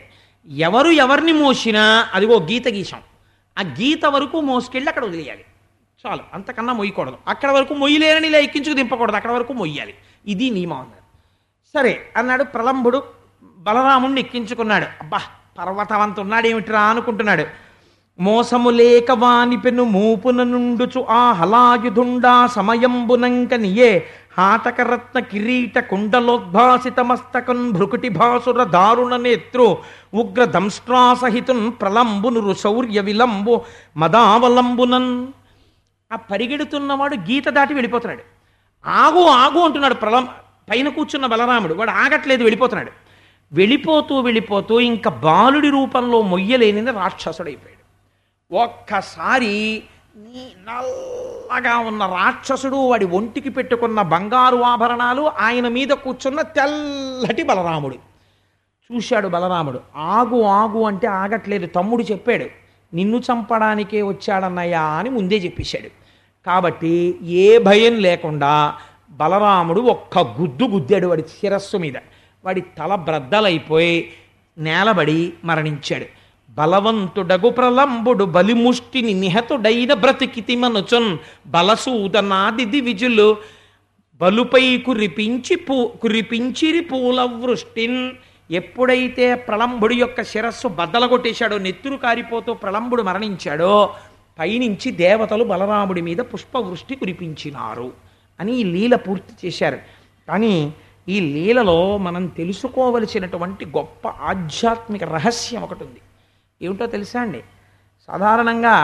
ఎవరు ఎవరిని మోసినా అదిగో గీత గీసాం, ఆ గీత వరకు మోసుకెళ్ళి అక్కడ వదిలేయాలి, చాలు, అంతకన్నా మొయ్యకూడదు. అక్కడ వరకు మొయ్యలేరని ఇలా ఎక్కించుకు దింపకూడదు, అక్కడ వరకు మొయ్యాలి, ఇది నియమం అన్నాడు. సరే అన్నాడు. ప్రలంబుడు బలరాముణ్ణి ఎక్కించుకున్నాడు. అబ్బా పర్వతవంత ఉన్నాడు ఏమిట్రా అనుకుంటున్నాడు. మోసము లేక వాని పెను మూపున నుండుచు ఆ హలాయుధుండా సమయంబునంకనియే హాతకరత్న కిరీట కుండలోద్భాసిత మస్తకన్ భృకుటి భాసుర దారుణ నేత్రు ఉగ్ర దంష్ట్రాసహితున్ ప్రలంబునురు శౌర్య విలంబు మదావలంబునన్. ఆ పరిగెడుతున్నవాడు గీత దాటి వెళ్ళిపోతున్నాడు. ఆగు ఆగు అంటున్నాడు ప్రలం పైన కూర్చున్న బలరాముడు. వాడు ఆగట్లేదు, వెళ్ళిపోతున్నాడు. వెళ్ళిపోతూ వెళ్ళిపోతూ ఇంకా బాలుడి రూపంలో మొయ్యలేనిది రాక్షసుడైపోయాడు. ఒక్కసారి నీ నల్లగా ఉన్న రాక్షసుడు, వాడి ఒంటికి పెట్టుకున్న బంగారు ఆభరణాలు, ఆయన మీద కూర్చున్న తెల్లటి బలరాముడు చూశాడు. బలరాముడు ఆగు ఆగు అంటే ఆగట్లేదు. తమ్ముడు చెప్పాడు, నిన్ను చంపడానికే వచ్చాడన్నయ్యా అని ముందే చెప్పేశాడు. కాబట్టి ఏ భయం లేకుండా బలరాముడు ఒక్క గుద్దు గుద్దాడు వాడి శిరస్సు మీద. వాడి తల బ్రద్దలైపోయి నేలబడి మరణించాడు. బలవంతుడగు ప్రలంబుడు బలిముష్టిని నిహతుడైన బ్రతికితి మనుచున్ బలసూదనాది విజులు బలుపై కురిపించి పూ కురిపించిరి పూల వృష్టిన్. ఎప్పుడైతే ప్రలంబుడి యొక్క శిరస్సు బద్దలగొట్టేశాడో, నెత్తురు కారిపోతూ ప్రలంబుడు మరణించాడో, పైనుంచి దేవతలు బలరాముడి మీద పుష్పవృష్టి కురిపించినారు అని ఈ లీల పూర్తి చేశారు. కానీ ఈ లీలలో మనం తెలుసుకోవలసినటువంటి గొప్ప ఆధ్యాత్మిక రహస్యం ఒకటి ఉంది. ఏమిటో తెలుసా అండి? సాధారణంగా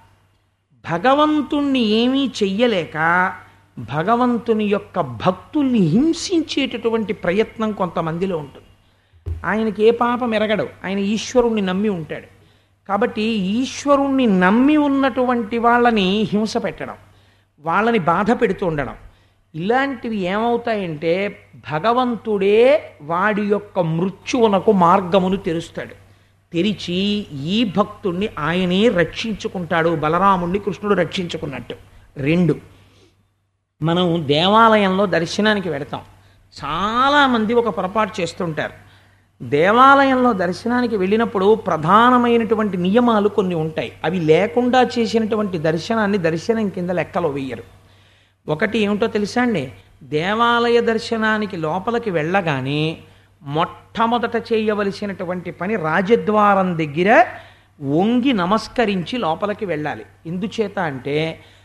భగవంతుణ్ణి ఏమీ చెయ్యలేక భగవంతుని యొక్క భక్తుల్ని హింసించేటటువంటి ప్రయత్నం కొంతమందిలో ఉంటుంది. ఆయనకి ఏ పాపం ఎరగడు, ఆయన ఈశ్వరుణ్ణి నమ్మి ఉంటాడు. కాబట్టి ఈశ్వరుణ్ణి నమ్మి ఉన్నటువంటి వాళ్ళని హింస పెట్టడం, వాళ్ళని బాధ పెడుతూ ఉండడం, ఇలాంటివి ఏమవుతాయంటే భగవంతుడే వాడి యొక్క మృత్యువునకు మార్గమును తెరుస్తాడు. తెరిచి ఈ భక్తుణ్ణి ఆయనే రక్షించుకుంటాడు. బలరాముణ్ణి కృష్ణుడు రక్షించుకున్నట్టు. రెండు, మనం దేవాలయంలో దర్శనానికి వెళతాం. చాలామంది ఒక పొరపాటు చేస్తుంటారు. దేవాలయంలో దర్శనానికి వెళ్ళినప్పుడు ప్రధానమైనటువంటి నియమాలు కొన్ని ఉంటాయి. అవి లేకుండా చేసినటువంటి దర్శనాన్ని దర్శనం కింద లెక్కలో వెయ్యరు. ఒకటి ఏమిటో తెలుసా అండి? దేవాలయ దర్శనానికి లోపలికి వెళ్ళగానే మొట్టమొదట చేయవలసినటువంటి పని రాజద్వారం దగ్గర వంగి నమస్కరించి లోపలికి వెళ్ళాలి. ఎందుచేత అంటే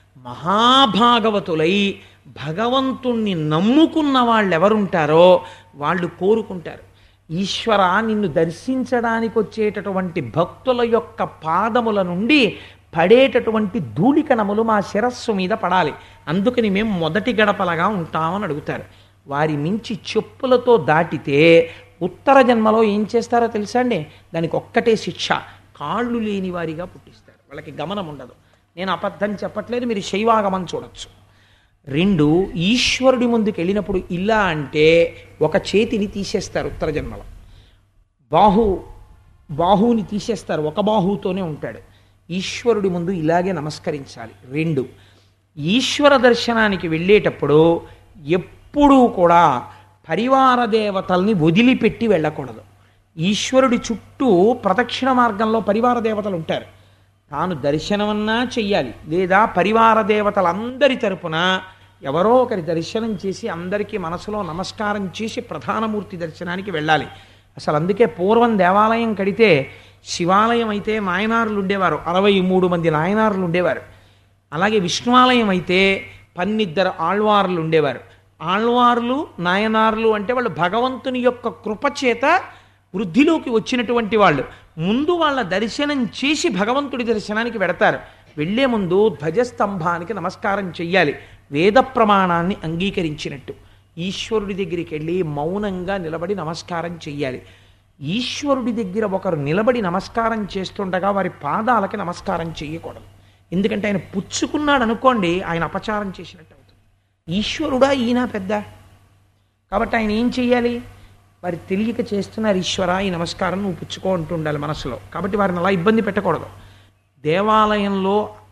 మహాభాగవతులై భగవంతుణ్ణి నమ్ముకున్న వాళ్ళు ఎవరుంటారో వాళ్ళు కోరుకుంటారు, ఈశ్వర నిన్ను దర్శించడానికి వచ్చేటటువంటి భక్తుల యొక్క పాదముల నుండి పడేటటువంటి ధూళికణములు మా శిరస్సు మీద పడాలి, అందుకని మేము మొదటి గడపలగా ఉంటామని అడుగుతారు. వారి మించి చెప్పులతో దాటితే ఉత్తర జన్మలో ఏం చేస్తారో తెలుసా అండి? దానికి ఒక్కటే శిక్ష, కాళ్ళు లేని వారిగా పుట్టిస్తారు. వాళ్ళకి గమనం ఉండదు. నేను అబద్ధం చెప్పట్లేదు, మీరు శైవాగమం చూడొచ్చు. రెండు, ఈశ్వరుడి ముందుకు వెళ్ళినప్పుడు ఇలా అంటే ఒక చేతిని తీసేస్తారు ఉత్తర జన్మలో, బాహు బాహువుని తీసేస్తారు, ఒక బాహువుతోనే ఉంటాడు. ఈశ్వరుడి ముందు ఇలాగే నమస్కరించాలి. రెండు, ఈశ్వర దర్శనానికి వెళ్ళేటప్పుడు ఎప్పుడూ కూడా పరివార దేవతల్ని వదిలిపెట్టి వెళ్ళకూడదు. ఈశ్వరుడి చుట్టూ ప్రదక్షిణ మార్గంలో పరివార దేవతలు ఉంటారు. తాను దర్శనమన్నా చెయ్యాలి, లేదా పరివార దేవతలందరి తరపున ఎవరో ఒకరి దర్శనం చేసి అందరికీ మనసులో నమస్కారం చేసి ప్రధానమూర్తి దర్శనానికి వెళ్ళాలి. అసలు అందుకే పూర్వం దేవాలయం కడితే శివాలయం అయితే నాయనారులు ఉండేవారు, అరవై మూడు మంది నాయనారులు ఉండేవారు. అలాగే విష్ణువాలయం అయితే పన్నిద్దరు ఆళ్వార్లు ఉండేవారు. ఆళ్వార్లు నాయనార్లు అంటే వాళ్ళు భగవంతుని యొక్క కృపచేత వృద్ధిలోకి వచ్చినటువంటి వాళ్ళు. ముందు వాళ్ళ దర్శనం చేసి భగవంతుడి దర్శనానికి వెడతారు. వెళ్లే ముందు ధ్వజస్తంభానికి నమస్కారం చెయ్యాలి, వేద ప్రమాణాన్ని అంగీకరించినట్టు. ఈశ్వరుడి దగ్గరికి వెళ్ళి మౌనంగా నిలబడి నమస్కారం చెయ్యాలి. ఈశ్వరుడి దగ్గర ఒకరు నిలబడి నమస్కారం చేస్తుండగా వారి పాదాలకి నమస్కారం చెయ్యకూడదు. ఎందుకంటే ఆయన పుచ్చుకున్నాడు అనుకోండి, ఆయన అపచారం చేసినట్టు అవుతుంది. ఈశ్వరుడా ఈయన పెద్ద, కాబట్టి ఆయన ఏం చెయ్యాలి? వారి తెలియక చేస్తున్నారు, ఈశ్వర ఈ నమస్కారం నువ్వు పుచ్చుకో అంటూ ఉండాలి మనసులో. కాబట్టి వారిని అలా ఇబ్బంది పెట్టకూడదు. దేవాలయంలో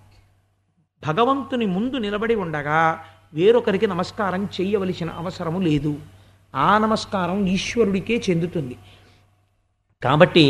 భగవంతుని ముందు నిలబడి ఉండగా వేరొకరికి నమస్కారం చేయవలసిన అవసరము లేదు. ఆ నమస్కారం ఈశ్వరుడికే చెందుతుంది. కాబట్టి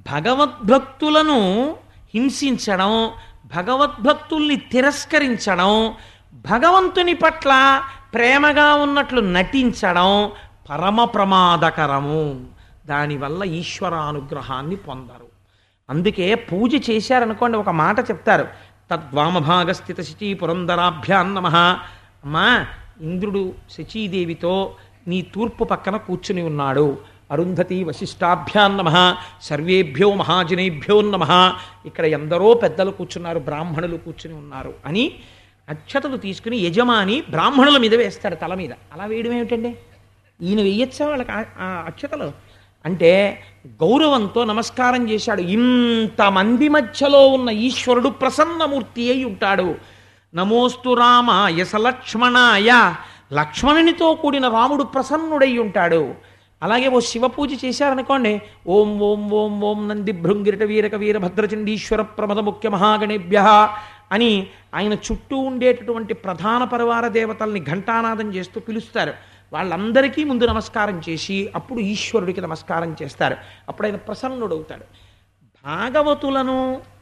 భగవద్భక్తులను హింసించడం, భగవద్భక్తుల్ని తిరస్కరించడం, భగవంతుని పట్ల ప్రేమగా ఉన్నట్లు నటించడం పరమ ప్రమాదకరము. దానివల్ల ఈశ్వరానుగ్రహాన్ని పొందరు. అందుకే పూజ చేశారనుకోండి, ఒక మాట చెప్తారు, తద్వామభాగస్థిత శచీ పురంధరాభ్యాం నమః. అమ్మా, ఇంద్రుడు శచీదేవితో నీ తూర్పు పక్కన కూర్చుని ఉన్నాడు. అరుంధతి వశిష్టాభ్యాం నమః, సర్వేభ్యో మహాజనేభ్యో నమః. ఇక్కడ ఎందరో పెద్దలు కూర్చున్నారు, బ్రాహ్మణులు కూర్చుని ఉన్నారు అని అక్షతలు తీసుకుని యజమాని బ్రాహ్మణుల మీద వేస్తాడు, తల మీద. అలా వేయడం ఏమిటండి? ఈయన వెయ్యొచ్చా వాళ్ళకి ఆ అక్షతలు? అంటే గౌరవంతో నమస్కారం చేశాడు. ఇంతమంది మధ్యలో ఉన్న ఈశ్వరుడు ప్రసన్నమూర్తి అయి ఉంటాడు. నమోస్తు రామాయ సలక్ష్మణాయ, లక్ష్మణునితో కూడిన రాముడు ప్రసన్నుడై ఉంటాడు. అలాగే ఓ శివ పూజ చేశారనుకోండి, ఓం ఓం ఓం ఓం నంది భృంగిరిట వీరక వీరభద్రచండీశ్వర ప్రమద ముఖ్య మహాగణేభ్య అని ఆయన చుట్టూ ఉండేటటువంటి ప్రధాన పరివార దేవతల్ని ఘంటానాదం చేస్తూ పిలుస్తారు. వాళ్ళందరికీ ముందు నమస్కారం చేసి అప్పుడు ఈశ్వరుడికి నమస్కారం చేస్తారు. అప్పుడు ఆయన ప్రసన్నుడవుతాడు. భాగవతులను,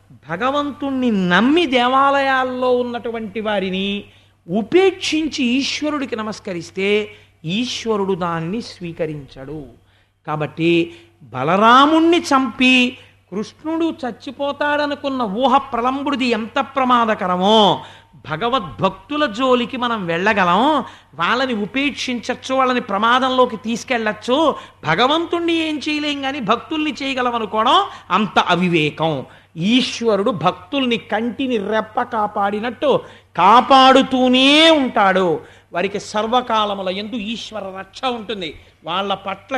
భగవంతుణ్ణి నమ్మి దేవాలయాల్లో ఉన్నటువంటి వారిని ఉపేక్షించి ఈశ్వరుడికి నమస్కరిస్తే ఈశ్వరుడు దాన్ని స్వీకరించడు. కాబట్టి బలరాముణ్ణి చంపి కృష్ణుడు చచ్చిపోతాడనుకున్న ఊహ ప్రలంబుడిది ఎంత ప్రమాదకరమో, భగవద్భక్తుల జోలికి మనం వెళ్ళగలం, వాళ్ళని ఉపేక్షించచ్చు, వాళ్ళని ప్రమాదంలోకి తీసుకెళ్ళచ్చు. భగవంతుణ్ణి ఏం చేయలేం కానీ భక్తుల్ని చేయగలం అనుకోవడం అంత అవివేకం. ఈశ్వరుడు భక్తుల్ని కంటిని రెప్ప కాపాడినట్టు కాపాడుతూనే ఉంటాడు. వారికి సర్వకాలముల యందు ఈశ్వర రక్ష ఉంటుంది. వాళ్ళ పట్ల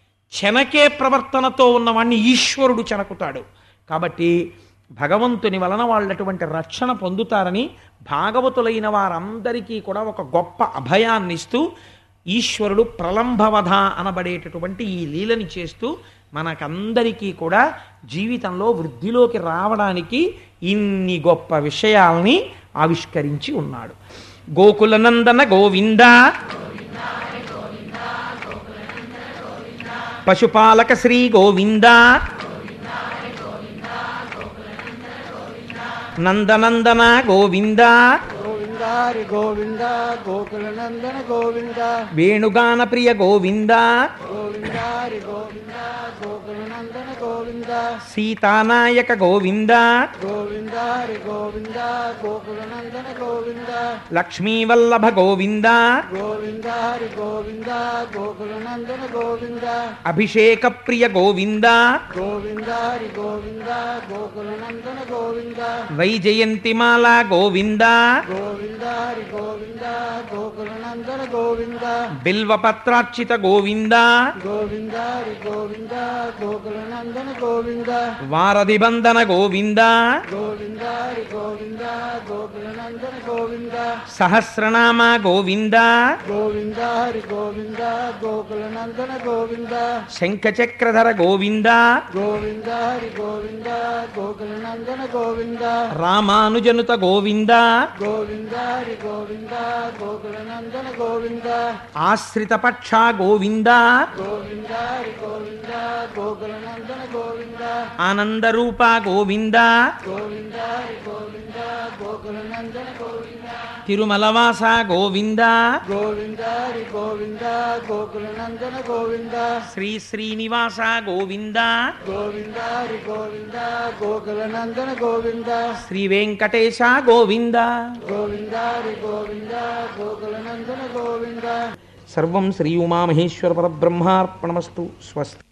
చెనకే ప్రవర్తనతో ఉన్నవాణ్ణి ఈశ్వరుడు చెనకుతాడు. కాబట్టి భగవంతుని వలన వాళ్ళటువంటి రక్షణ పొందుతారని భాగవతులైన వారందరికీ కూడా ఒక గొప్ప అభయాన్ని ఇస్తూ ఈశ్వరుడు ప్రలంభవధ అనబడేటటువంటి ఈ లీలని చేస్తూ మనకందరికీ కూడా జీవితంలో వృద్ధిలోకి రావడానికి ఇన్ని గొప్ప విషయాల్ని ఆవిష్కరించి ఉన్నాడు. గోకులనందన గోవింద, పశుపాలక శ్రీ గోవింద, నందనందన గోవింద, గోవిందారి గోవింద గోకులనందన గోవింద, వేణుగాన ప్రియ గోవింద, గోవిందారి గోవింద గోకులనందన గోవింద, సీతానాయక గోవింద, గోవిందారి గోవింద గోకులనందన గోవింద, లక్ష్మీవల్లభ గోవింద, గోవిందారి గోవింద గోకులనందన గోవింద, అభిషేక ప్రియ గోవింద, గోవిందారి గోవింద గోకులనందన గోవింద, వైజయంతిమాల గోవింద, గోవిందారి గోవింద గోకులనందన గోవింద, బిల్వపత్రార్చిత గోవింద, గోవిందారి గోవింద గోకులనందన గోవింద, వారధి బంధన గోవింద, గోవిందారి గోవింద గోకులనందన గోవింద, సహస్రనామ గోవింద, గోవిందారి గోవింద గోకులనందన గోవింద, శంఖచక్రధర గోవింద, గోవిందారి గోవింద గోకులనందన గోవింద, రామానుజనుత గోవింద, గోవిందారి గోవింద గోకులనందన గోవింద, ఆశ్రిత పక్ష గోవింద, గోవిందారి గోవింద గోకులనందన గోవింద, ఆనందరూప గోవింద, గోవిందారి గోవింద గోకులనందన గోవింద, తిరుమలవాస గోవింద, గోవిందారి గోవింద గోకులనందన గోవింద, శ్రీ శ్రీనివాస గోవింద, గోవిందారి గోవింద గోకులనందన గోవింద, శ్రీ వెంకటేశ గోవింద. గోవిందారి గోవింద గోకులనందన గోవింద. సర్వం శ్రీ ఉమామహేశ్వర పరబ్రహ్మార్పణమస్తు. స్వస్తి.